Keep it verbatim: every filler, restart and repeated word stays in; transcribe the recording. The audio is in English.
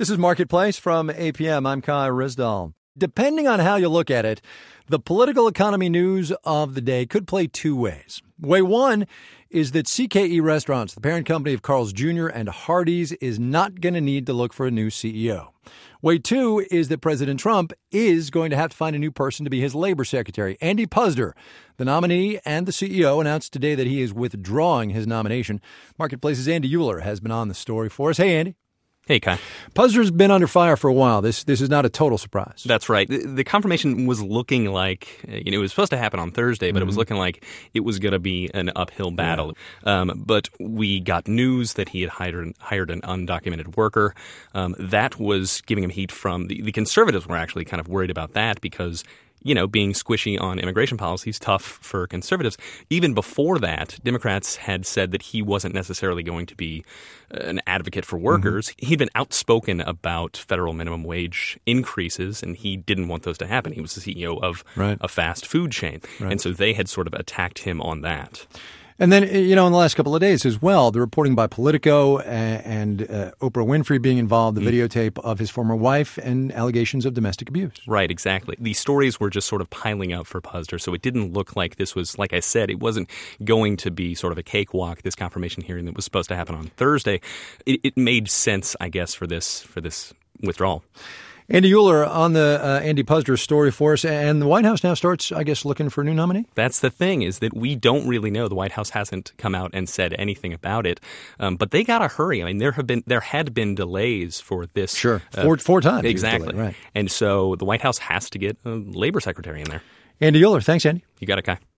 This is Marketplace from A P M. I'm Kai Rizdal. Depending on how you look at it, the political economy news of the day could play two ways. Way one is that C K E Restaurants, the parent company of Carl's Junior and Hardee's, is not going to need to look for a new C E O. Way two is that President Trump is going to have to find a new person to be his labor secretary. Andy Puzder, the nominee and the C E O, announced today that he is withdrawing his nomination. Marketplace's Andy Euler has been on the story for us. Hey, Andy. Hey, Kai. Puzder's been under fire for a while. This this is not a total surprise. That's right. The, the confirmation was looking like, you know, it was supposed to happen on Thursday, but mm-hmm. it was looking like it was going to be an uphill battle. Yeah. Um, but we got news that he had hired, hired an undocumented worker. Um, that was giving him heat from the, the conservatives were actually kind of worried about that because, you know, being squishy on immigration policy is tough for conservatives. Even before that, Democrats had said that he wasn't necessarily going to be an advocate for workers. Mm-hmm. He'd been outspoken about federal minimum wage increases, and he didn't want those to happen. He was the C E O of right. a fast food chain. Right. And so they had sort of attacked him on that. And then, you know, in the last couple of days as well, the reporting by Politico and, and uh, Oprah Winfrey being involved, the mm. videotape of his former wife and allegations of domestic abuse. Right, exactly. The stories were just sort of piling up for Puzder, so it didn't look like this was, like I said, it wasn't going to be sort of a cakewalk, this confirmation hearing that was supposed to happen on Thursday. It, it made sense, I guess, for this for this withdrawal. Andy Euler on the uh, Andy Puzder story for us. And the White House now starts, I guess, looking for a new nominee? That's the thing, is that we don't really know. The White House hasn't come out and said anything about it. Um, but they got to hurry. I mean, there have been there had been delays for this. Sure. Four, uh, four times. Exactly. Delayed, right. And so the White House has to get a labor secretary in there. Andy Euler. Thanks, Andy. You got it, Kai.